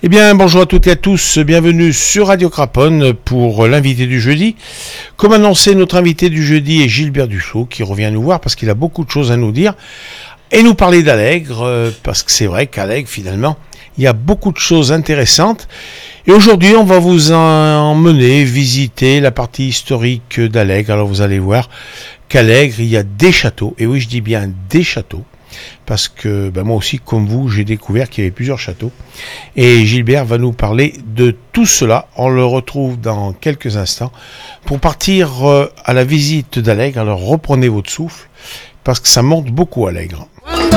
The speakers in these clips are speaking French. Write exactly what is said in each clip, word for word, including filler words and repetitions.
Eh bien, bonjour à toutes et à tous, bienvenue sur Radio Craponne pour l'invité du jeudi. Comme annoncé, notre invité du jeudi est Gilbert Dussault qui revient nous voir parce qu'il a beaucoup de choses à nous dire et nous parler d'Allègre, parce que c'est vrai qu'Allègre, finalement, il y a beaucoup de choses intéressantes. Et aujourd'hui, on va vous emmener visiter la partie historique d'Allègre. Alors vous allez voir qu'Allègre, il y a des châteaux, et oui, je dis bien des châteaux. Parce que ben moi aussi, comme vous, j'ai découvert qu'il y avait plusieurs châteaux. Et Gilbert va nous parler de tout cela. On le retrouve dans quelques instants pour partir à la visite d'Allègre. Alors reprenez votre souffle, parce que ça monte beaucoup à Allègre.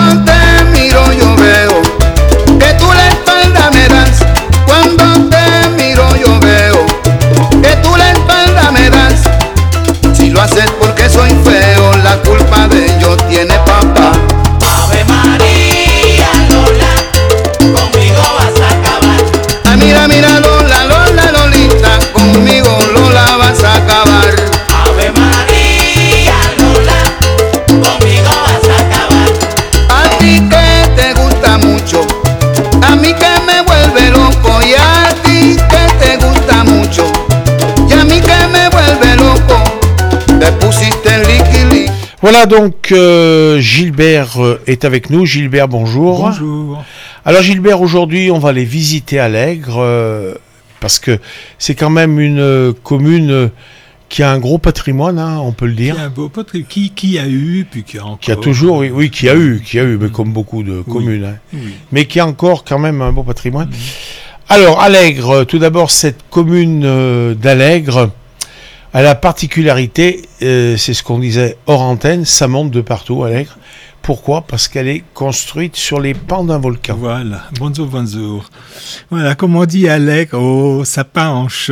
Mira, mira Lola, Lola, Lolita, conmigo Lola vas a acabar. Ave María, Lola, conmigo vas a acabar. A ti que te gusta mucho, a mí que me vuelve loco, y a ti que te gusta mucho, y a mí que me vuelve loco, te pusiste en liqui. Voilà donc euh, Gilbert est avec nous. Gilbert, bonjour. Bonjour. Alors Gilbert, aujourd'hui on va aller visiter Allègre euh, parce que c'est quand même une euh, commune euh, qui a un gros patrimoine, hein, on peut le dire. Qui a un beau patrimoine, qui, qui a eu, puis qui a encore. Qui a toujours, oui, oui qui a eu, qui a eu, mais comme beaucoup de communes, hein, oui. mais qui a encore quand même un beau patrimoine. Mmh. Alors Allègre, tout d'abord cette commune euh, d'Allègre, a la particularité, euh, c'est ce qu'on disait hors antenne, ça monte de partout Allègre. Pourquoi ? Parce qu'elle est construite sur les pans d'un volcan. Voilà, bonjour, bonjour. Voilà, comme on dit Allègre, oh, ça penche.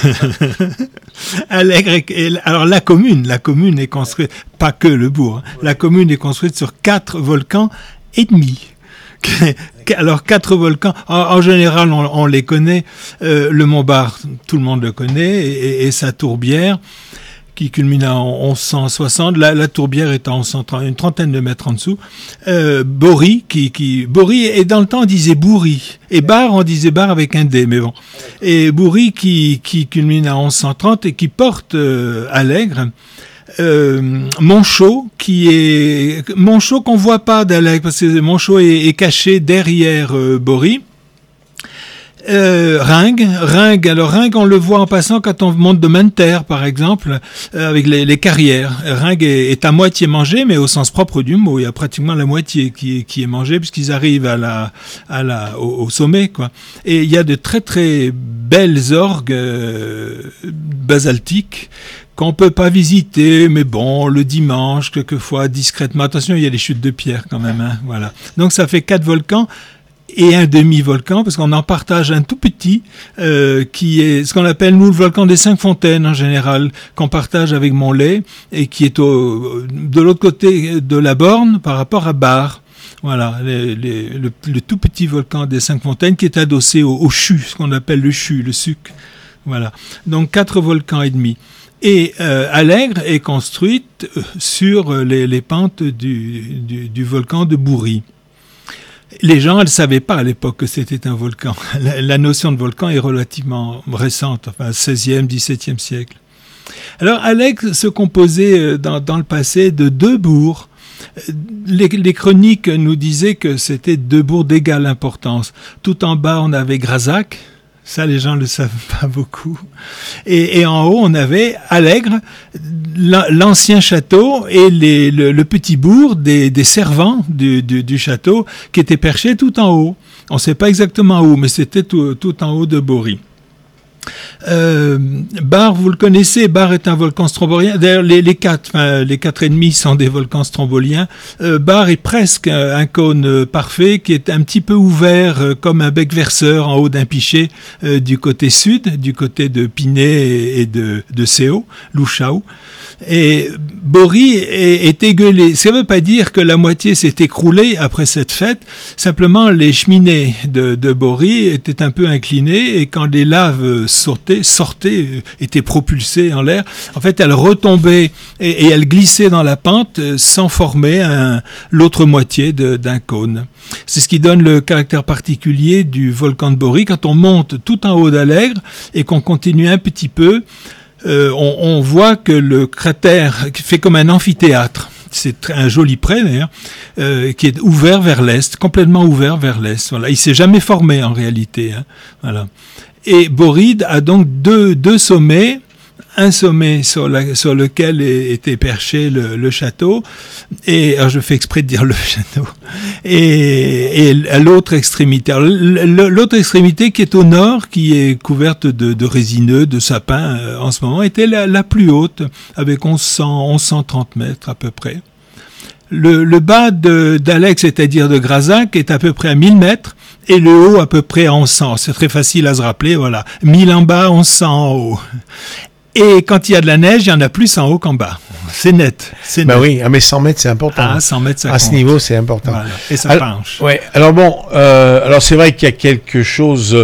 Allègre, est, alors la commune, la commune est construite, pas que le bourg, hein, la commune est construite sur quatre volcans et demi. Alors quatre volcans, en, en général on, on les connaît, euh, le Mont Bar, tout le monde le connaît, et, et sa tourbière, qui culmine en onze cent soixante, la, la tourbière est en une trentaine de mètres en dessous. Euh, Bory, qui, qui, Bory, et dans le temps on disait Bourry, et Bar on disait Bar avec un D, mais bon. Et Bourry qui, qui culmine à onze cent trente et qui porte euh, Allègre. Euh, Montchaux, qui est Montchaux qu'on voit pas d'Allègre, parce que Montchaux est, est caché derrière euh, Bory. Euh, Ringues, Ringues, alors Ringues on le voit en passant quand on monte de Menterre par exemple, euh, avec les, les carrières. Ringues est, est à moitié mangé, mais au sens propre du mot, il y a pratiquement la moitié qui est, qui est mangée puisqu'ils arrivent à la, à la, au, au sommet, quoi. Et il y a de très très belles orgues euh, basaltiques qu'on peut pas visiter, mais bon, le dimanche, quelquefois discrètement. Attention, il y a des chutes de pierre quand même, hein, voilà. Donc ça fait quatre volcans. Et un demi-volcan, parce qu'on en partage un tout petit, euh, qui est ce qu'on appelle, nous, le volcan des Cinq Fontaines, en général, qu'on partage avec Montlay, et qui est au, de l'autre côté de la borne, par rapport à Bar. Voilà, les, les, le, le tout petit volcan des Cinq Fontaines, qui est adossé au, au Chu, ce qu'on appelle le Chu, le suc. Voilà. Donc, quatre volcans et demi. Et euh, Allègre est construite sur les, les pentes du, du, du volcan de Bourry. Les gens ne savaient pas à l'époque que c'était un volcan. La, la notion de volcan est relativement récente, enfin seizième, dix-septième siècle. Alors Allègre se composait dans, dans le passé de deux bourgs. Les, les chroniques nous disaient que c'était deux bourgs d'égale importance. Tout en bas, on avait Grazac. Ça, les gens ne le savent pas beaucoup. Et, et en haut, on avait Allègre, l'ancien château et les, le, le petit bourg des, des servants du, du, du château qui étaient perchés tout en haut. On ne sait pas exactement où, mais c'était tout, tout en haut de Bory. Euh, Bar, vous le connaissez, Bar est un volcan strombolien. D'ailleurs, les, les quatre, enfin, les quatre ennemis sont des volcans stromboliens. Euh, Bar est presque un, un cône euh, parfait qui est un petit peu ouvert euh, comme un bec verseur en haut d'un pichet euh, du côté sud, du côté de Pinet et, et de, de Séo, Louchau. Et Bory est, est égueulé. Ça ne veut pas dire que la moitié s'est écroulée après cette fête. Simplement, les cheminées de, de Bory étaient un peu inclinées et quand les laves sautaient, sortait, sortait, euh, était propulsée en l'air. En fait, elle retombait et, et elle glissait dans la pente euh, sans former un, l'autre moitié de, d'un cône. C'est ce qui donne le caractère particulier du volcan de Bory. Quand on monte tout en haut d'Allègre et qu'on continue un petit peu, euh, on, on voit que le cratère fait comme un amphithéâtre. C'est un joli pré d'ailleurs, euh, qui est ouvert vers l'est, complètement ouvert vers l'est. Voilà, il s'est jamais formé en réalité. Hein. Voilà. Et Boride a donc deux, deux sommets, un sommet sur, la, sur lequel était perché le, le château, et alors je fais exprès de dire le château, et, et à l'autre extrémité. Alors, l'autre extrémité qui est au nord, qui est couverte de, de résineux, de sapins euh, en ce moment, était la, la plus haute, avec onze cent trente mètres à peu près. Le, le bas de, d'Allègre, c'est-à-dire de Grazac, est à peu près à mille mètres, et le haut à peu près à onze cents. C'est très facile à se rappeler, voilà. mille en bas, onze cents en haut. Et quand il y a de la neige, il y en a plus en haut qu'en bas. C'est net. C'est bah net. oui, ah, mais cent mètres, c'est important. Ah, cent mètres, ça à compte. ce niveau, c'est important. Voilà. Et ça alors, penche. Ouais. Alors bon, euh, alors c'est vrai qu'il y a quelque chose.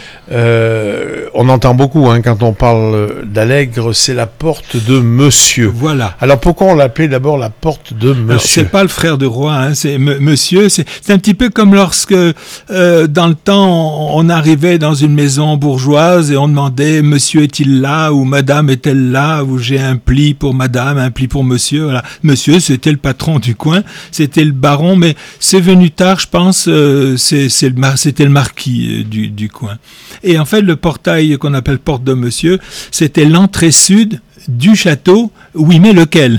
Euh, on entend beaucoup hein, quand on parle d'Allègre, c'est la porte de Monsieur. Voilà. Alors pourquoi on l'appelait d'abord la porte de Monsieur? Alors, c'est pas le frère de roi, hein, c'est m- Monsieur. C'est, c'est un petit peu comme lorsque, euh, dans le temps, on, on arrivait dans une maison bourgeoise et on demandait Monsieur est-il là ou Madame est-elle là ou j'ai un pli pour Madame, un pli pour Monsieur. Voilà. Monsieur, c'était le patron du coin, c'était le baron, mais c'est venu tard, je pense. Euh, c'est, c'est le mar- c'était le marquis euh, du, du coin. Et en fait, le portail qu'on appelle porte de Monsieur, c'était l'entrée sud du château. Oui, mais lequel?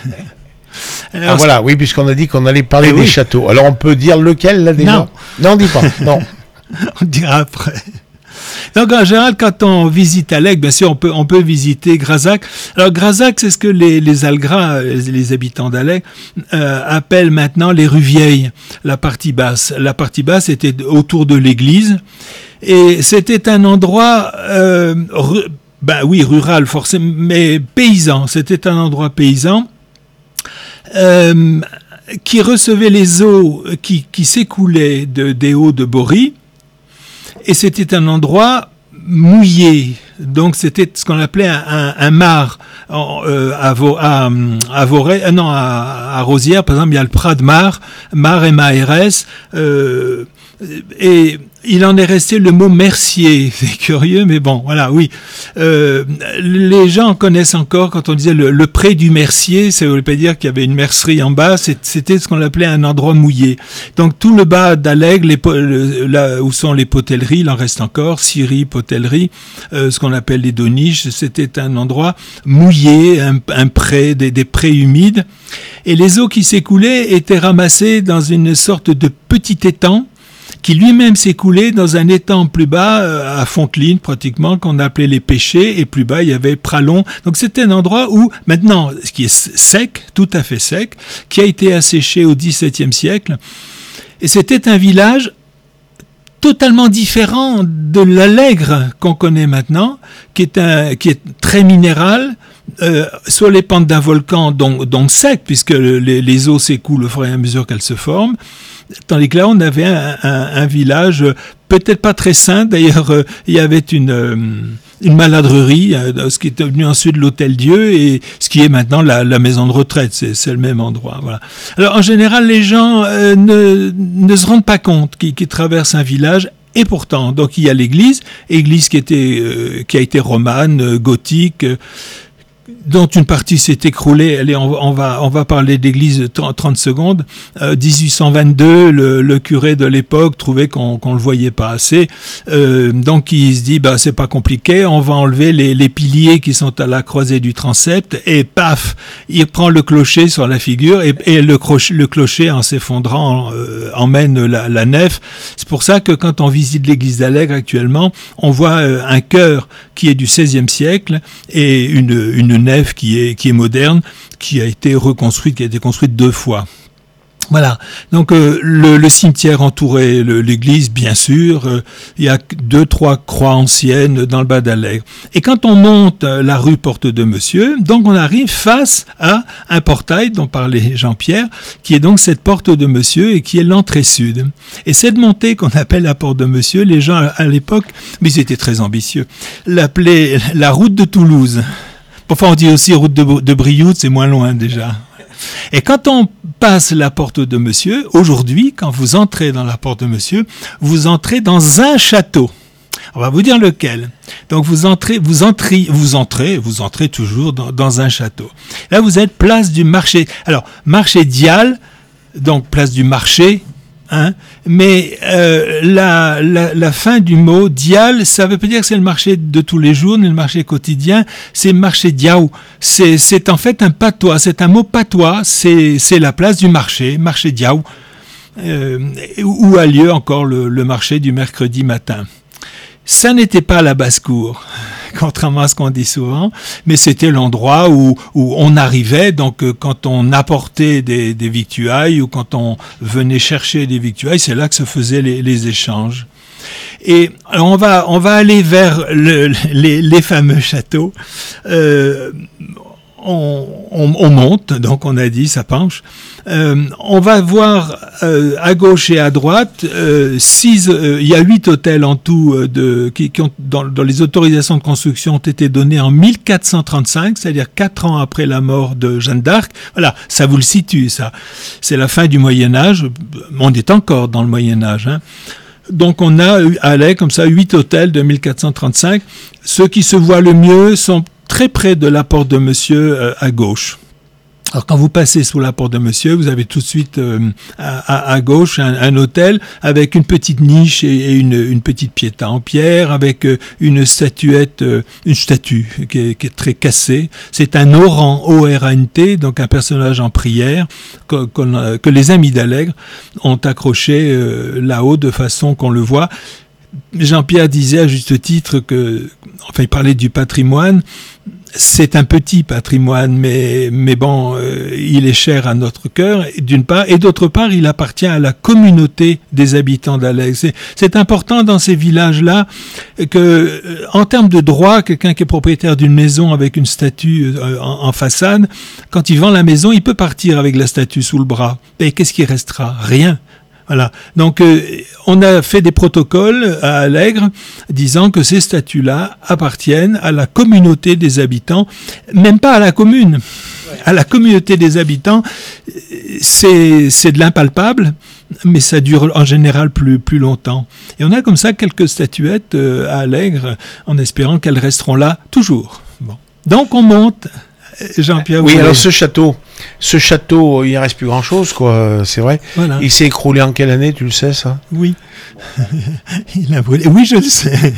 Alors, ah voilà, oui, puisqu'on a dit qu'on allait parler eh des oui. châteaux. Alors on peut dire lequel là déjà? Non. Non, on dit pas. Non. On dira après. Donc en général, quand on visite Allègre, bien sûr, on peut on peut visiter Grazac. Alors Grazac, c'est ce que les les Algras, les, les habitants d'Allègre, euh, appellent maintenant les rues vieilles, la partie basse. La partie basse était autour de l'église et c'était un endroit, euh, ru- ben oui, rural forcément, mais paysan. C'était un endroit paysan. Euh, qui recevait les eaux qui, qui s'écoulaient de, des hauts de Bory, et c'était un endroit mouillé. Donc c'était ce qu'on appelait un, un, un mar en, euh, à, Vo, à, à Voray, euh, non à, à Rosières par exemple il y a le Prat de Mar, Mar et Maérès, euh, et il en est resté le mot mercier. C'est curieux, mais bon, voilà, oui. Euh, les gens connaissent encore quand on disait le, le pré du mercier, ça ne veut pas dire qu'il y avait une mercerie en bas, c'était ce qu'on appelait un endroit mouillé. Donc tout le bas d'Allègre, les, le, là où sont les potelleries, il en reste encore, scieries, potelleries, euh, ce qu'on appelle les doniches, c'était un endroit mouillé, un, un pré, des, des prés humides. Et les eaux qui s'écoulaient étaient ramassées dans une sorte de petit étang, qui lui-même s'écoulait dans un étang plus bas, euh, à Fonteline pratiquement, qu'on appelait les Pêchers, et plus bas il y avait Pralon. Donc c'était un endroit où, maintenant, ce qui est sec, tout à fait sec, qui a été asséché au dix-septième siècle, et c'était un village totalement différent de l'Allègre qu'on connaît maintenant, qui est, un, qui est très minéral, euh, sur les pentes d'un volcan, donc, donc sec, puisque les, les eaux s'écoulent au fur et à mesure qu'elles se forment. Tandis que là, on avait un, un, un village peut-être pas très sain. D'ailleurs, euh, il y avait une, euh, une maladrerie, euh, ce qui est devenu ensuite l'Hôtel-Dieu et ce qui est maintenant la, la maison de retraite. C'est, c'est le même endroit. Voilà. Alors, en général, les gens euh, ne, ne se rendent pas compte qu'ils, qu'ils traversent un village. Et pourtant, donc il y a l'église, église qui était, euh, qui a été romane, euh, gothique, euh, dont une partie s'est écroulée. Allez, on, on va on va parler d'église trente secondes. Euh, dix-huit cent vingt-deux, le, le curé de l'époque trouvait qu'on qu'on le voyait pas assez. Euh, donc il se dit bah c'est pas compliqué, on va enlever les, les piliers qui sont à la croisée du transept et paf, il prend le clocher sur la figure et, et le, croche, le clocher en s'effondrant euh, emmène la, la nef. C'est pour ça que quand on visite l'église d'Allègre actuellement, on voit euh, un chœur qui est du seizième siècle et une une nef qui est qui est moderne, qui a été reconstruite, qui a été construite deux fois. Voilà. Donc euh, le, le cimetière entourait le, l'église, bien sûr. Euh, il y a deux, trois croix anciennes dans le bas d'Allègre. Et quand on monte euh, la rue Porte de Monsieur, donc on arrive face à un portail dont parlait Jean-Pierre, qui est donc cette Porte de Monsieur et qui est l'entrée sud. Et cette montée qu'on appelle la Porte de Monsieur, les gens à, à l'époque, mais ils étaient très ambitieux, l'appelaient la route de Toulouse. Enfin, on dit aussi route de, de Brioude, c'est moins loin déjà. Et quand on passe la Porte de Monsieur, aujourd'hui, quand vous entrez dans la Porte de Monsieur, vous entrez dans un château. On va vous dire lequel. Donc vous entrez, vous entrez, vous entrez, vous entrez toujours dans, dans un château. Là, vous êtes place du marché. Alors, marché Dial, donc place du marché. Hein, mais euh, la, la, la fin du mot dial, ça veut pas dire que c'est le marché de tous les jours, ni le marché quotidien, c'est marché diaou. C'est, c'est en fait un patois, c'est un mot patois, c'est, c'est la place du marché, marché diaou, euh, où a lieu encore le, le marché du mercredi matin. Ça n'était pas la basse-cour, contrairement à ce qu'on dit souvent, mais c'était l'endroit où, où on arrivait, donc euh, quand on apportait des, des victuailles ou quand on venait chercher des victuailles, c'est là que se faisaient les, les échanges. Et alors on va, on va aller vers le, les, les fameux châteaux. Euh, On, on, on monte, donc on a dit, ça penche. Euh, on va voir euh, à gauche et à droite, euh, six, euh, il y a huit hôtels en tout euh, de, qui, qui ont, dans, dans les autorisations de construction ont été données en mille quatre cent trente-cinq, c'est-à-dire quatre ans après la mort de Jeanne d'Arc. Voilà, ça vous le situe, ça. C'est la fin du Moyen-Âge. On est encore dans le Moyen-Âge, hein. Donc on a à Allègre, comme ça, huit hôtels de mille quatre cent trente-cinq. Ceux qui se voient le mieux sont très près de la Porte de Monsieur euh, à gauche. Alors quand vous passez sous la Porte de Monsieur, vous avez tout de suite euh, à, à gauche un, un hôtel avec une petite niche et, et une, une petite piéta en pierre, avec euh, une statuette, euh, une statue qui est, qui est très cassée. C'est un Oran, O R A N T, donc un personnage en prière que, que, que les amis d'Allègre ont accroché euh, là-haut de façon qu'on le voit. Jean-Pierre disait à juste titre que, enfin, il parlait du patrimoine. C'est un petit patrimoine, mais, mais bon, euh, il est cher à notre cœur, d'une part, et d'autre part, il appartient à la communauté des habitants d'Allègre. C'est, c'est important dans ces villages-là que, en termes de droit, quelqu'un qui est propriétaire d'une maison avec une statue euh, en, en façade, quand il vend la maison, il peut partir avec la statue sous le bras. Et qu'est-ce qui restera? Rien. Voilà. Donc, euh, on a fait des protocoles à Allègre disant que ces statues-là appartiennent à la communauté des habitants, même pas à la commune. Ouais. À la communauté des habitants, c'est, c'est de l'impalpable, mais ça dure en général plus, plus longtemps. Et on a comme ça quelques statuettes euh, à Allègre, en espérant qu'elles resteront là toujours. Bon. Donc, on monte. Jean-Pierre. Oui, alors ce château, ce château, il ne reste plus grand-chose, quoi, c'est vrai. Voilà. Il s'est écroulé en quelle année, tu le sais, ça? Oui. Il a brûlé. Oui, je le sais.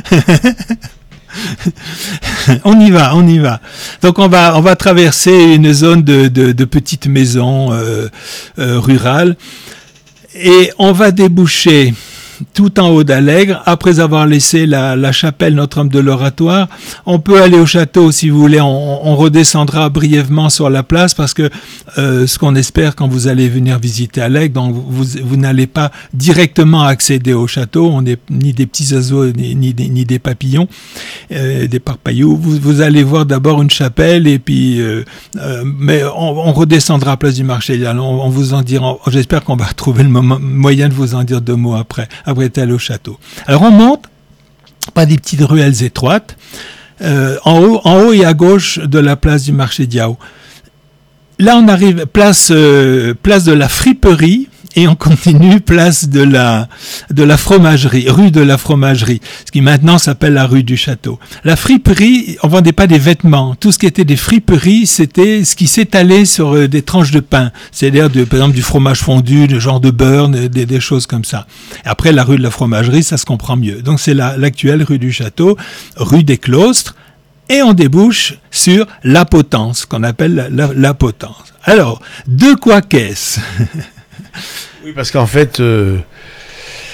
On y va, on y va. Donc on va, on va traverser une zone de, de, de petites maisons euh, euh, rurales et on va déboucher tout en haut d'Allègre, après avoir laissé la, la chapelle Notre-Dame de l'Oratoire. On peut aller au château si vous voulez, on, on redescendra brièvement sur la place parce que euh, ce qu'on espère quand vous allez venir visiter Allègre, donc vous, vous n'allez pas directement accéder au château, on n'est ni des petits oiseaux ni, ni, ni des papillons, euh, des parpaillots. Vous, vous allez voir d'abord une chapelle et puis, euh, euh, mais on, on redescendra à Place du Marché. On, on vous en dira, j'espère qu'on va trouver le moment, moyen de vous en dire deux mots après. Après être allé au château. Alors on monte par des petites ruelles étroites, euh, en haut, en haut et à gauche de la place du marché Diao. Là on arrive place euh, place de la friperie et on continue place de la de la fromagerie, rue de la fromagerie, ce qui maintenant s'appelle la rue du Château. La friperie, on vendait pas des vêtements. Tout ce qui était des friperies, c'était ce qui s'étalait sur euh, des tranches de pain, c'est-à-dire de, par exemple du fromage fondu, le genre de beurre, des, des choses comme ça. Et après la rue de la fromagerie, ça se comprend mieux. Donc c'est la, l'actuelle rue du Château, rue des Clostres. Et on débouche sur la Potence, qu'on appelle la, la, la Potence. Alors, de quoi qu'est-ce? Oui, parce qu'en fait, euh,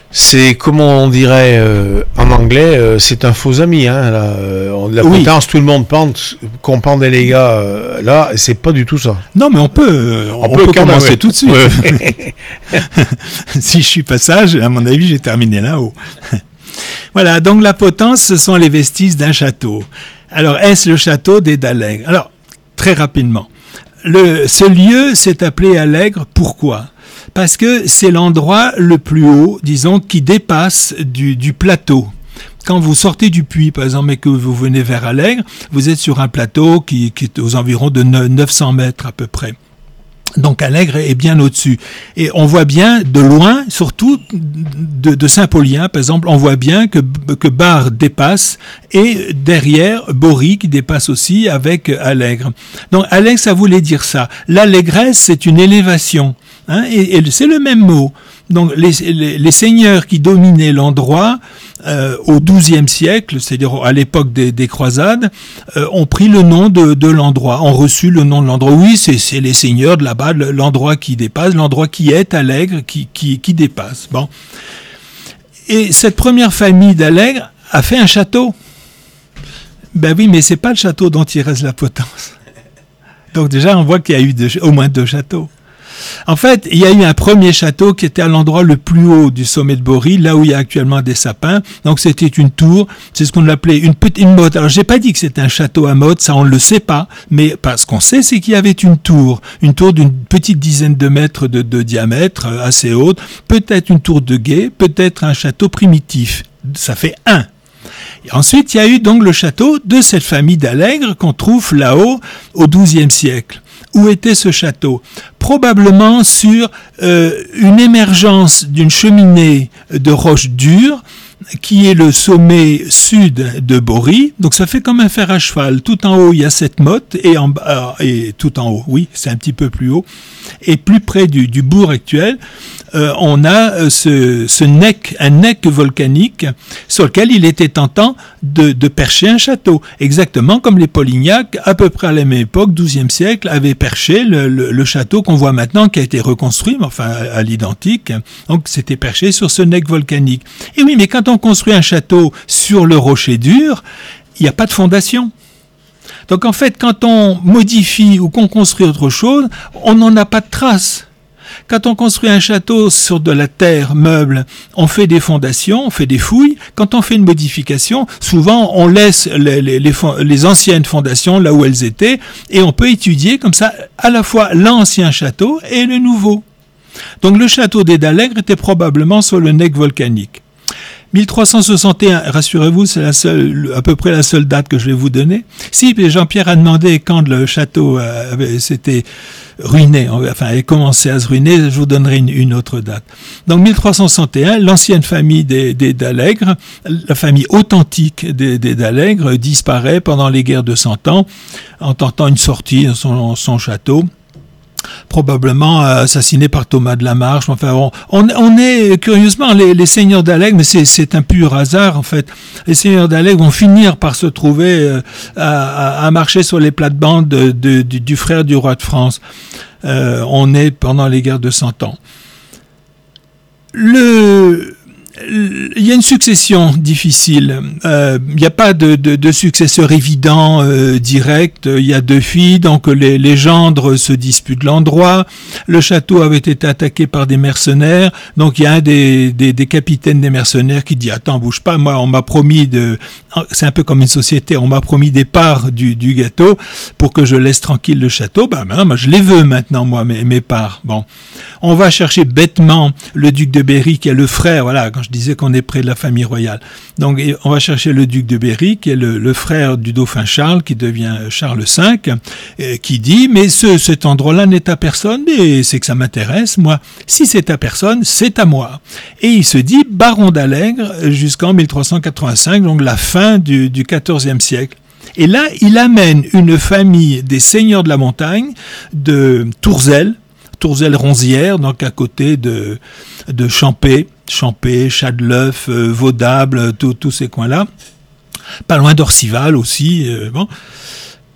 C'est, comment on dirait euh, en anglais, euh, c'est un faux ami. Hein, là, euh, la Oui. potence, tout le monde pense qu'on pendait les gars. Euh, là, c'est pas du tout ça. Non, mais on peut, euh, on, On peut, peut quand commencer même, ouais. tout de suite. Ouais. Si je suis pas sage, à mon avis, j'ai terminé là-haut. Voilà, donc la potence, ce sont les vestiges d'un château. Alors, est-ce le château des d'Allègre? Alors, très rapidement. Le, ce lieu s'est appelé Allègre, pourquoi? Parce que c'est l'endroit le plus haut, disons, qui dépasse du, du plateau. Quand vous sortez du puits, par exemple, et que vous venez vers Allègre, vous êtes sur un plateau qui, qui est aux environs de neuf cents mètres à peu près. Donc Allègre est bien au-dessus. Et on voit bien de loin, surtout de, de Saint-Paulien, par exemple, on voit bien que, que Bar dépasse et derrière Bory qui dépasse aussi avec Allègre. Donc Allègre, ça voulait dire ça. L'allégresse, c'est une élévation. Hein, et, et c'est le même mot. Donc les, les, les seigneurs qui dominaient l'endroit euh, au douzième siècle, c'est-à-dire à l'époque des, des croisades, euh, ont pris le nom de, de l'endroit, ont reçu le nom de l'endroit. Oui, c'est, c'est les seigneurs de là-bas, l'endroit qui dépasse, l'endroit qui est Allègre, qui, qui, qui dépasse. Bon. Et cette première famille d'Allègre a fait un château. Ben oui, mais c'est pas le château dont il reste la potence. Donc déjà, on voit qu'il y a eu deux, au moins deux châteaux. En fait, il y a eu un premier château qui était à l'endroit le plus haut du sommet de Bory, là où il y a actuellement des sapins. Donc c'était une tour, c'est ce qu'on appelait une petite motte. Alors j'ai pas dit que c'était un château à motte, ça on ne le sait pas, mais ce qu'on sait, c'est qu'il y avait une tour, une tour d'une petite dizaine de mètres de, de diamètre, assez haute, peut-être une tour de guet, peut-être un château primitif. Ça fait un. Et ensuite, il y a eu donc le château de cette famille d'Allègre qu'on trouve là-haut au douzième siècle. Où était ce château? Probablement sur euh, une émergence d'une cheminée de roche dure qui est le sommet sud de Bory. Donc ça fait comme un fer à cheval. Tout en haut, il y a cette motte et en bas, euh, et tout en haut, oui, c'est un petit peu plus haut. Et plus près du, du bourg actuel, euh, on a euh, ce, ce nec, un nec volcanique sur lequel il était tentant de, de percher un château. Exactement comme les Polignac, à peu près à la même époque, douzième siècle, avaient perché le, le, le château qu'on voit maintenant, qui a été reconstruit, mais enfin à, à l'identique. Donc c'était perché sur ce nec volcanique. Et oui, mais quand on construit un château sur le rocher dur, il n'y a pas de fondation. Donc en fait, quand on modifie ou qu'on construit autre chose, on n'en a pas de trace. Quand on construit un château sur de la terre meuble, on fait des fondations, on fait des fouilles. Quand on fait une modification, souvent on laisse les, les, les, les anciennes fondations là où elles étaient et on peut étudier comme ça à la fois l'ancien château et le nouveau. Donc le château des d'Allègre était probablement sur le nec volcanique. mille trois cent soixante et un, rassurez-vous, c'est la seule, à peu près la seule date que je vais vous donner. Si Jean-Pierre a demandé quand le château avait, s'était ruiné, enfin avait commencé à se ruiner, je vous donnerai une, une autre date. Donc mille trois cent soixante et un, l'ancienne famille des, des d'Allègre, la famille authentique des, des d'Allègre, disparaît pendant les guerres de Cent Ans en tentant une sortie dans son, son château. Probablement assassiné par Thomas de la Marche. Enfin, on, on, on est curieusement les, les seigneurs d'Allègre, mais c'est, c'est un pur hasard en fait. Les seigneurs d'Allègre vont finir par se trouver euh, à, à marcher sur les plates-bandes de, de, du, du frère du roi de France. Euh, on est pendant les guerres de Cent Ans. Le Il y a une succession difficile. Euh, il n'y a pas de, de, de successeur évident, euh, direct. Il y a deux filles, donc les, les gendres se disputent l'endroit. Le château avait été attaqué par des mercenaires, donc il y a un des, des, des capitaines des mercenaires qui dit « Attends, bouge pas, moi on m'a promis de... » C'est un peu comme une société, on m'a promis des parts du, du gâteau pour que je laisse tranquille le château. Ben, ben moi je les veux maintenant, moi, mes, mes parts. Bon, on va chercher bêtement le duc de Berry, qui est le frère, voilà, quand je disais qu'on est près de la famille royale. Donc on va chercher le duc de Berry, qui est le, le frère du dauphin Charles, qui devient Charles cinq, euh, qui dit « Mais ce, cet endroit-là n'est à personne, mais c'est que ça m'intéresse, moi. Si c'est à personne, c'est à moi. » Et il se dit baron d'Allègre jusqu'en mille trois cent quatre-vingt-cinq, donc la fin du, du quatorzième siècle. Et là, il amène une famille des seigneurs de la montagne, de Tourzel, Tourzel-Ronzière, donc à côté de, de Champé, Champé, Châteauneuf, euh, Vaudable, tous ces coins-là. Pas loin d'Orcival aussi. Euh, bon.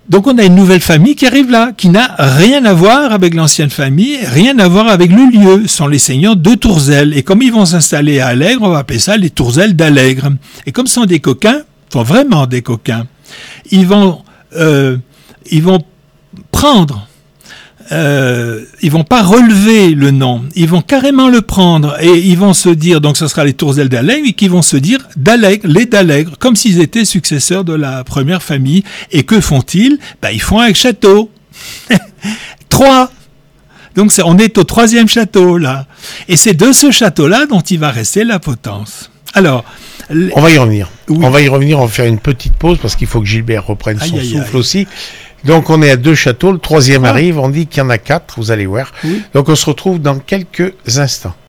Donc on a une nouvelle famille qui arrive là, qui n'a rien à voir avec l'ancienne famille, rien à voir avec le lieu. Ce sont les seigneurs de Tourzel. Et comme ils vont s'installer à Allègre, on va appeler ça les Tourzel d'Allègre. Et comme ce sont des coquins, sont vraiment des coquins, ils vont, euh, ils vont prendre... Euh, ils vont pas relever le nom, ils vont carrément le prendre et ils vont se dire, donc ce sera les Tourzel d'Allègre, et qui vont se dire d'Allègre, les d'Allègre, comme s'ils étaient successeurs de la première famille. Et que font-ils? Ben, ils font un château. Trois. Donc c'est, on est au troisième château là. Et c'est de ce château-là dont il va rester la potence. Alors, on va y revenir. Oui. On va y revenir, on va faire une petite pause parce qu'il faut que Gilbert reprenne son aïe, aïe, souffle aïe. aussi. Donc on est à deux châteaux, le troisième Ah. arrive, on dit qu'il y en a quatre, vous allez voir. Oui. Donc on se retrouve dans quelques instants.